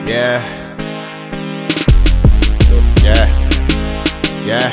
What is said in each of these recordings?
Yeah. Yeah. Yeah.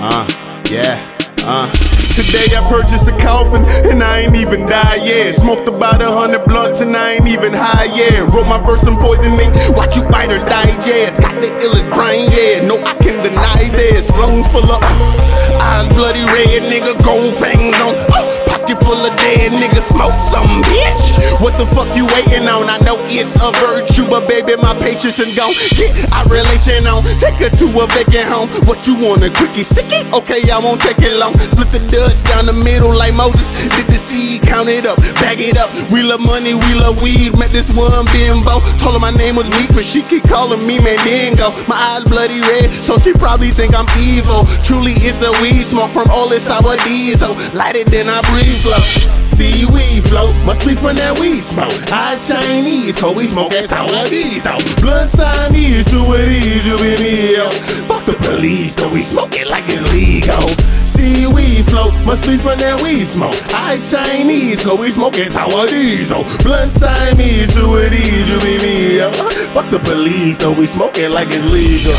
Today I purchased a coffin and I ain't even died yet. Smoked about 100 blunts and I ain't even high yet. Wrote my verse in poisoning, watch you bite or die, yeah. It's got the illest grind, yeah. No, I can deny this. Lungs full of eyes bloody red, nigga. Gold fangs on, pocket full of dead, nigga. Smoke some, bitch. What the fuck you waiting on? I know it's a virtue, but baby, my patience is gone. Get our relation on, take her to a vacant home. What you want, a quickie sticky? Okay, I won't take it long. Split the Dutch down the middle like Moses. Did the seed, count it up, bag it up. We love money, we love weed. Met this one bimbo, told her my name was Meeks, but she keep calling me Mandingo. My eyes bloody red, so she probably think I'm evil. Truly, it's the weed smoke from all this sour diesel. Light it, then I breathe slow. See weed float, must be from that weed smoke. Eyes Chinese, cause we smoke that sour diesel. Blood Siamese, to it is, you be me, yo. Fuck the police, though we smoke it like it's legal. See weed float, must be from that weed smoke. Eyes Chinese, cause we smoke it sour diesel. Blood Siamese, to it is, you be me, yo. Fuck the police, though we smoke it like it's legal.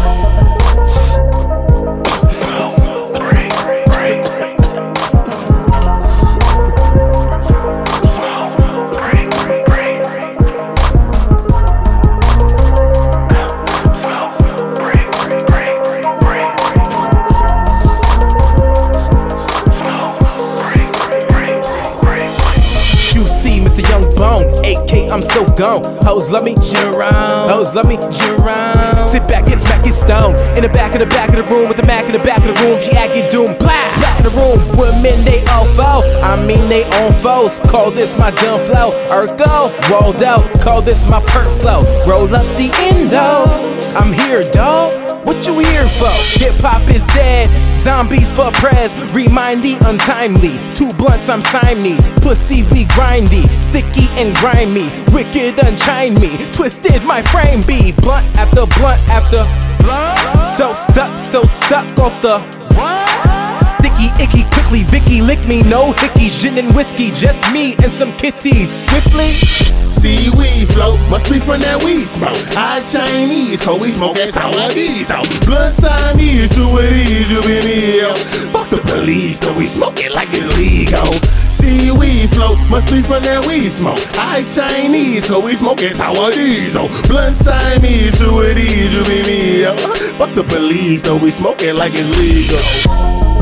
I'm so gone. Hoes love me, Jerome. Hoes love me, Jerome. Sit back and smack it stone. In the back of the room with the Mac in the back of the room. She act it doom, blast. Back in the room. Women, they all foul. I mean, they own foes. Call this my dumb flow. Ergo, rolled out. Call this my perk flow. Roll up the endo. I'm here, dawg. What you here for? Hip-hop is dead, zombies for prez. Remind the untimely, 2 blunts I'm Siamese. Pussy we grindy, sticky and grimy. Wicked unshine me, twisted my frame be. Blunt after blunt after blunt. So stuck off the sticky, icky, quickly, Vicky lick me. No hickeys, gin and whiskey, just me and some kitties. Swiftly see weed float, must be from that weed smoke. Eyes Chinese, cause we smoke that sour diesel. Blood Siamese, to it is, you be me, yo. Fuck the police, though we smoke it like it's legal. See weed float, must be from that weed smoke. Eyes Chinese, cause we smoke that sour diesel. Blood Siamese, to it is, you be me, yo. Fuck the police, though we smoke it like it's legal.